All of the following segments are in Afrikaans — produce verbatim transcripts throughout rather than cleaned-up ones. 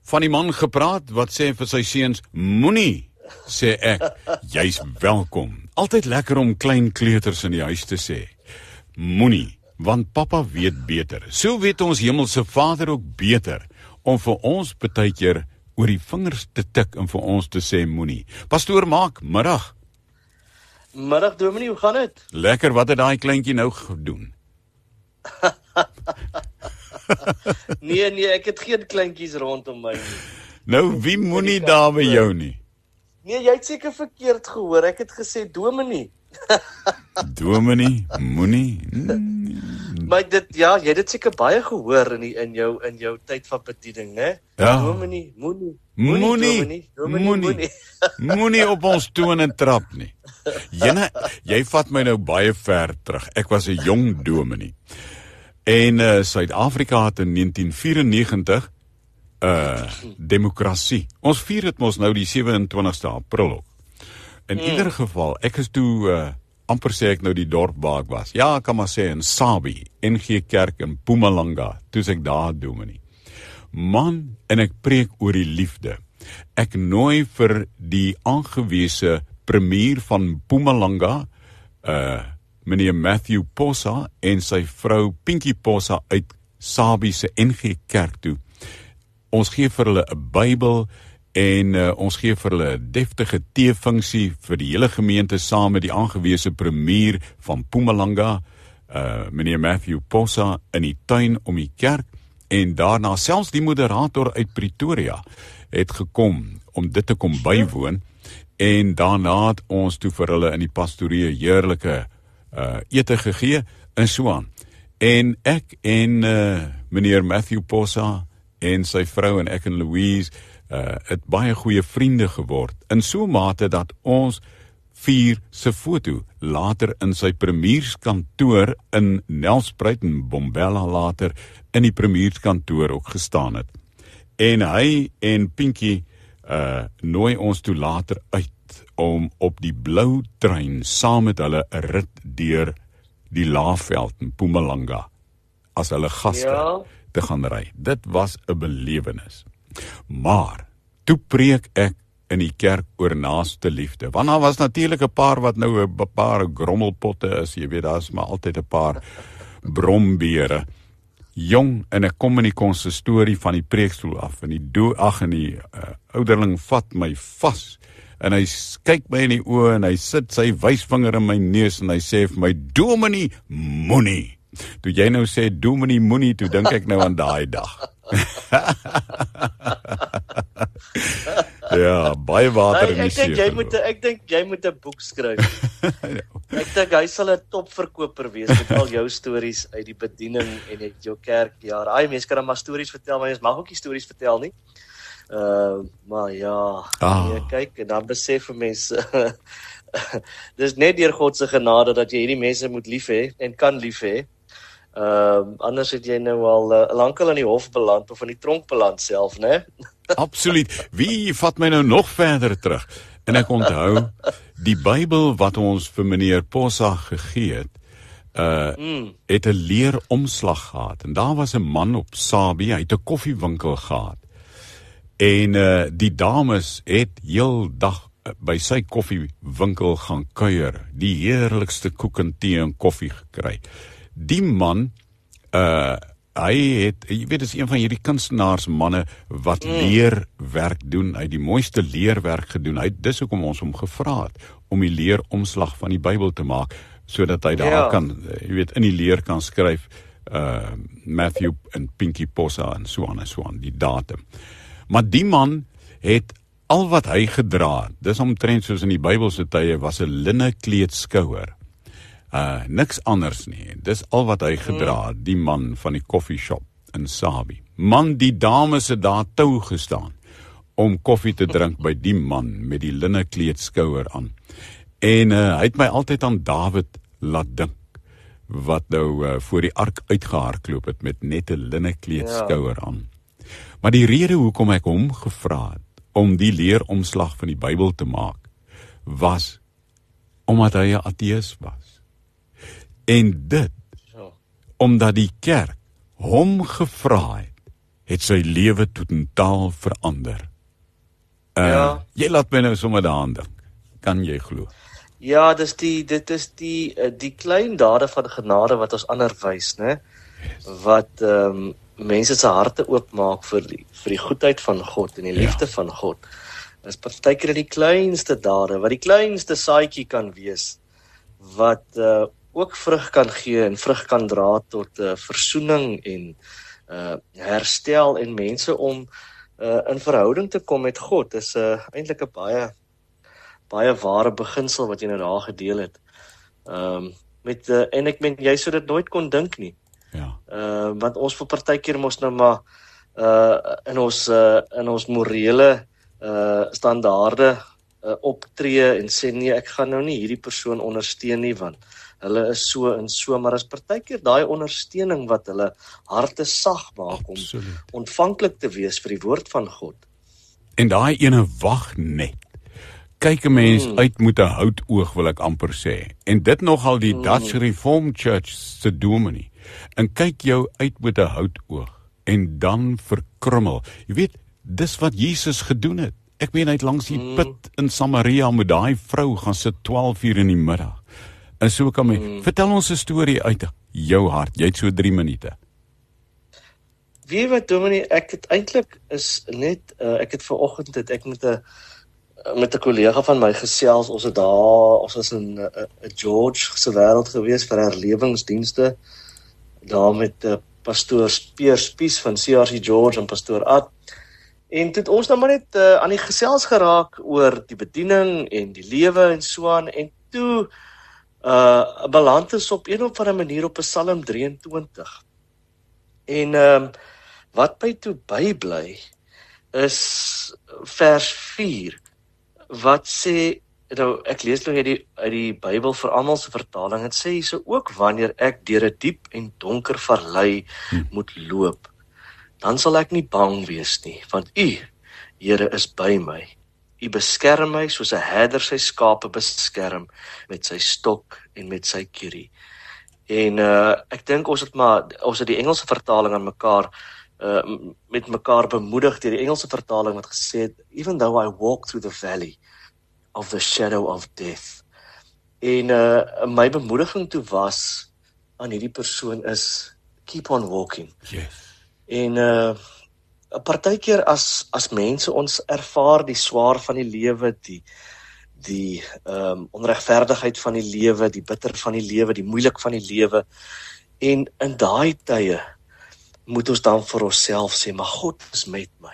van die man gepraat wat sê vir sy seuns, moenie, sê ek, jy's welkom. Altyd lekker om klein kleuters in die huis te sê. Moenie, want papa weet beter. So weet ons hemelse Vader ook beter, om vir ons partykeer oor die vingers te tik en vir ons te sê moenie. Pastoor Maak, middag. Middag Dominee, hoe gaan dit? Lekker, wat het daai kleintjie nou gedoen? nee, nee, ek het geen kleintjies rondom my nie. Nou, wie moenie daar by jou nie? Nee, jy het seker verkeerd gehoor, ek het gesê Dominee. Dominee, moenie. Maar dit, ja, jy het dit seker baie gehoor in, die, in, jou, in jou tyd van bediening, né? Ja. Dominee, moenie. Moenie, moenie, moenie op ons tone trap nie. Jene, jy vat my nou baie ver terug. Ek was 'n jong dominee. En uh, Suid-Afrika het in negentien vyf-en-negentig uh, demokrasie. Ons vier het mos nou die sewe-en-twintigste April ook. In mm. ieder geval, ek is toe, uh, amper sê ek nou die dorp waar ek was. Ja, ek kan maar sê in Sabi, N G Kerk in Mpumalanga, toe ek daar dominee. Man, en ek preek oor die liefde. Ek nooi vir die aangewese premier van Mpumalanga, uh, meneer Matthew Posa en sy vrou Pinky Posa uit Sabi se N G Kerk toe. Ons gee vir hulle 'n Bybel en uh, ons gee vir hulle 'n deftige teefunksie vir die hele gemeente saam met die aangewese premier van Mpumalanga, uh, meneer Matthew Posa, in die tuin om die kerk. En daarna selfs die moderator uit Pretoria het gekom om dit te kom bywoon. En daarna het ons toe vir hulle in die pastorie heerlike uh, ete gegee en so aan. En ek en uh, meneer Matthew Posa en sy vrou en ek en Louise uh, het baie goeie vriende geword. In so mate dat ons vier se foto later in sy premierskantoor in Nelspruit en Bombella later in die premierskantoor ook gestaan het. En hy en Pinky uh, nooi ons toe later uit om op die blou trein saam met hulle 'n rit deur die Laagveld in Mpumalanga as hulle gaste ja. te gaan ry. Dit was 'n belewenis. Maar toe preek ek in die kerk oor naaste liefde. Want daar was natuurlik 'n paar wat nou 'n paar grommelpotte is, jy weet, daar's maar altyd 'n paar brombere. Jong, en ek kom in die konsistorie van die preekstoel af, en die do, ag en die uh, ouderling vat my vas, en hy kyk my in die oë, en hy sit sy wysvinger in my neus, en hy sê vir my, Dominee, moenie. Toe jy nou sê, Dominee, moenie, toe dink ek nou aan daai dag. Ja, baie water in die see. Ek dink jy moet ek dink jy moet 'n boek skryf. Ek dink hy sal 'n topverkoper wees met al jou stories uit die bediening en uit jou kerkjare. Ai, mense kan dan maar stories vertel, maar jy mag ook nie stories vertel nie. Uh, maar ja, ah. nee, kyk, en dan besef 'n mens dis net deur God se genade dat jy hierdie mense moet lief hê en kan lief hê. Uh, anders het jy nou al uh, lankal in die hof beland of in die tronk beland self, né? Absoluut. Wie vat my nou nog verder terug? En ek onthou die Bybel wat ons vir meneer Posa gegee het, uh, mm. het 'n leeromslag gehad. En daar was 'n man op Sabi, hy het 'n koffiewinkel gehad. En uh, die dames het heel dag by sy koffiewinkel gaan kuier, die heerlikste koek en tee en koffie gekry. Die man, uh, hy het, jy weet, is een van hierdie kunstenaarsmanne wat mm. leerwerk doen, hy het die mooiste leerwerk gedoen, hy het dis ook om ons om gevra het, om die leeromslag van die Bybel te maak, sodat hy daar ja. kan, jy weet, in die leer kan skryf, uh, Matthew en Pinky Posa en so aan en so aan, die datum. Maar die man het al wat hy gedra, dis omtrent soos in die Bybelse tye, was 'n linne kleedskouer. Uh, niks anders nie, dis al wat hy gedra, die man van die koffieshop in Sabi. Man, die dames het daar tou gestaan, om koffie te drink by die man, met die linne kleedskouer aan. En uh, hy het my altyd aan Dawid laat dink, wat nou uh, voor die ark uitgehardloop het, met net 'n linne kleedskouer ja. aan. Maar die rede hoekom ek hom gevra het, om die leeromslag van die Bybel te maak, was, omdat hy 'n ateïs was. En dit, omdat die kerk hom gevra het, het sy lewe totaal verander. Uh, Ja. Jy laat my nou sommer daaraan dink. Kan jy glo? Ja, dis die dit is die uh, die klein dade van genade wat ons ander wys, né? Wat ehm um, mense se harte oopmaak vir die, vir die goedheid van God en die liefde ja. van God. Dis partykeer die kleinste dade, wat die kleinste saadjie kan wees, wat uh, ook vrug kan gee en vrug kan dra tot uh, versoening en uh, herstel en mense om uh, in verhouding te kom met God. Dis uh, eintlik 'n baie baie ware beginsel wat jy nou daar gedeel het. Ehm um, met uh, en ek meen jy sou dit nooit kon dink nie. Ja. Uh, want ons vir partykeer mos nou maar uh, in ons uh, in ons morele uh, standaarde uh, optree en sê nee, ek gaan nou nie hierdie persoon ondersteun nie want hulle is so en so, maar as partykeer daai ondersteuning wat hulle harte sag maak Absoluut. om ontvanklik te wees vir die woord van God. En daai ene wag net. Kyk 'n mens Mm. uit met 'n houtoog, wil ek amper sê. En dit nogal die Dutch Reformed Church se dominee. En kyk jou uit met 'n houtoog en dan verkrummel. Jy weet, dis wat Jesus gedoen het. Ek meen hy het langs die Mm. put in Samaria met daai vrou gaan sit twaalf uur in die middag. En so kan my, Mm. vertel ons 'n storie uit jou hart. Jy het so drie minute. Weet jy wat Dominee, ek het eintlik is net uh, ek het vanoggend het ek met 'n met 'n kollega van my gesels. Ons het daar ons was in 'n uh, uh, George se wêreld gewees vir herlewingsdienste. Daar met uh, pastoor Peer Spies van C R C George en pastoor Ad. En toe het ons nou maar net uh, aan die gesels geraak oor die bediening en die lewe en so aan en toe uh beland is op een of ander manier op Psalm drieëntwintig. En ehm um, wat my toe bybly is vers vier wat sê, nou ek lees nou uit die uit die Bybel vir almal se vertaling. Dit sê hierso ook wanneer ek deur 'n diep en donker vallei hm. moet loop, dan sal ek nie bang wees nie, want U, Here, is by my. U beskerm my soos 'n herder sy skape beskerm met sy stok en met sy kierie. En uh ek dink ons het maar ons het die Engelse vertaling aan mekaar uh met mekaar bemoedig deur die Engelse vertaling wat gesê het, even though I walk through the valley of the shadow of death. En uh my bemoediging toe was aan hierdie persoon is keep on walking. Yes. En uh 'n partykeer as as mense ons ervaar die swaar van die lewe, die die ehm um, onregverdigheid van die lewe, die bitter van die lewe, die moeilik van die lewe. En in daai tye moet ons dan vir onsself sê, maar God is met my.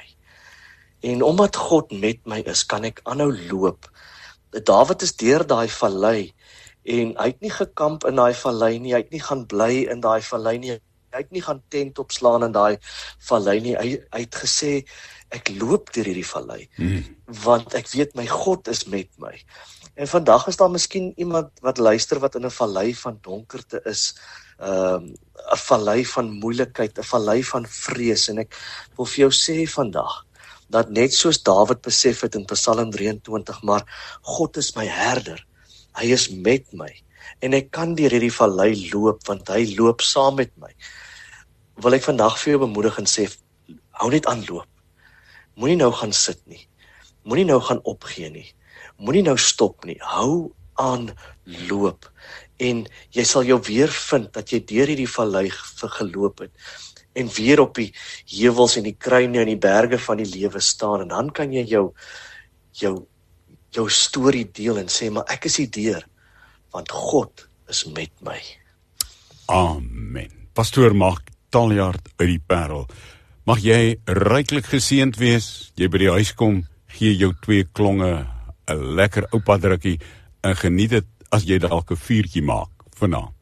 En omdat God met my is, kan ek aanhou loop. Dawid is deur daai vallei en hy het nie gekamp in daai vallei nie, hy het nie gaan bly in daai vallei nie. Hy het nie gaan tent opslaan in daai vallei nie. Hy, hy het gesê ek loop deur hierdie vallei mm. want ek weet my God is met my. En vandag is daar miskien iemand wat luister wat in 'n vallei van donkerte is, ehm um, 'n vallei van moeilikheid, 'n vallei van vrees, en ek wil vir jou sê vandag dat net soos Dawid besef het in Psalm drieëntwintig, maar God is my herder. Hy is met my en ek kan deur hierdie vallei loop want hy loop saam met my. Wil ek vandag vir jou bemoedig en sê, hou net aan loop. Moenie nou gaan sit nie. Moenie nou gaan opgee nie. Moenie nou stop nie. Hou aan loop. En jy sal jou weer vind dat jy deur hierdie vallei geloop het en weer op die heuwels en die kruine en die berge van die lewe staan, en dan kan jy jou jou jou storie deel en sê, maar ek is hier deur want God is met my. Amen. Pastoor Mark Taljaard uit die Parel. Mag jy ryklik geseënd wees. Jy by die huis kom, gee jou twee klonge 'n lekker oupa drukkie en geniet dit as jy dalk 'n vuurtjie maak vanaand.